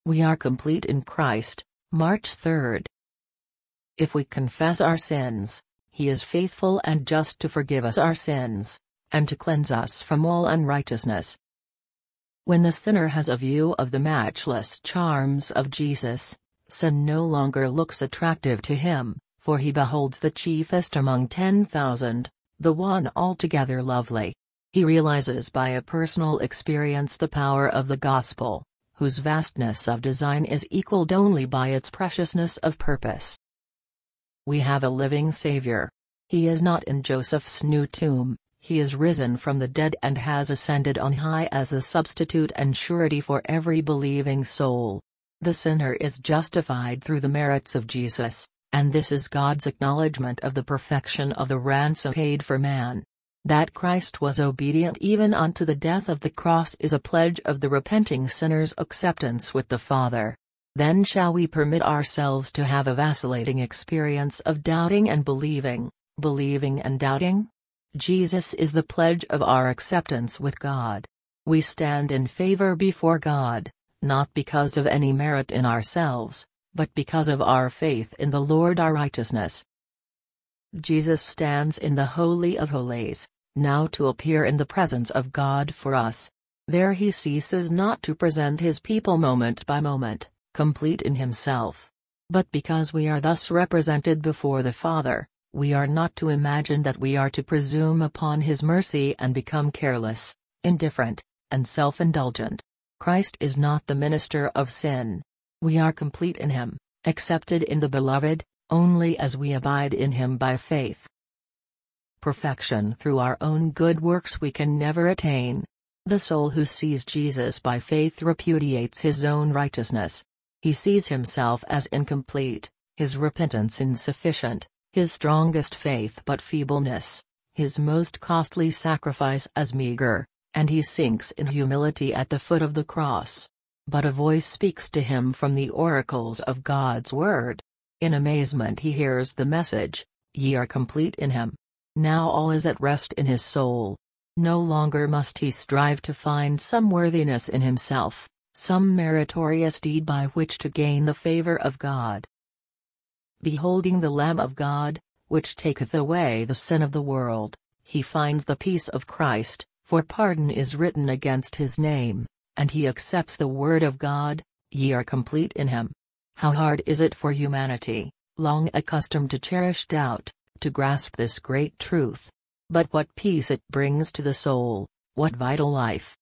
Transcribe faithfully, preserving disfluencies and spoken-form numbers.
We are complete in Christ. March third. If we confess our sins, He is faithful and just to forgive us our sins, and to cleanse us from all unrighteousness. When the sinner has a view of the matchless charms of Jesus, sin no longer looks attractive to him, for he beholds the chiefest among ten thousand, the one altogether lovely. He realizes by a personal experience the power of the gospel, whose vastness of design is equaled only by its preciousness of purpose. We have a living Savior. He is not in Joseph's new tomb, He is risen from the dead and has ascended on high as a substitute and surety for every believing soul. The sinner is justified through the merits of Jesus, and this is God's acknowledgement of the perfection of the ransom paid for man. That Christ was obedient even unto the death of the cross is a pledge of the repenting sinner's acceptance with the Father. Then shall we permit ourselves to have a vacillating experience of doubting and believing, believing and doubting? Jesus is the pledge of our acceptance with God. We stand in favor before God, not because of any merit in ourselves, but because of our faith in the Lord our righteousness. Jesus stands in the Holy of Holies, now to appear in the presence of God for us. There He ceases not to present His people moment by moment, complete in Himself. But because we are thus represented before the Father, we are not to imagine that we are to presume upon His mercy and become careless, indifferent, and self-indulgent. Christ is not the minister of sin. We are complete in Him, accepted in the Beloved, only as we abide in Him by faith. Perfection through our own good works we can never attain. The soul who sees Jesus by faith repudiates his own righteousness. He sees himself as incomplete, his repentance insufficient, his strongest faith but feebleness, his most costly sacrifice as meager, and he sinks in humility at the foot of the cross. But a voice speaks to him from the oracles of God's word. In amazement he hears the message, "Ye are complete in Him." Now all is at rest in his soul. No longer must he strive to find some worthiness in himself, some meritorious deed by which to gain the favor of God. Beholding the Lamb of God, which taketh away the sin of the world, he finds the peace of Christ, for pardon is written against his name, and he accepts the word of God, "Ye are complete in Him." How hard is it for humanity, long accustomed to cherish doubt, to grasp this great truth. But what peace it brings to the soul, what vital life,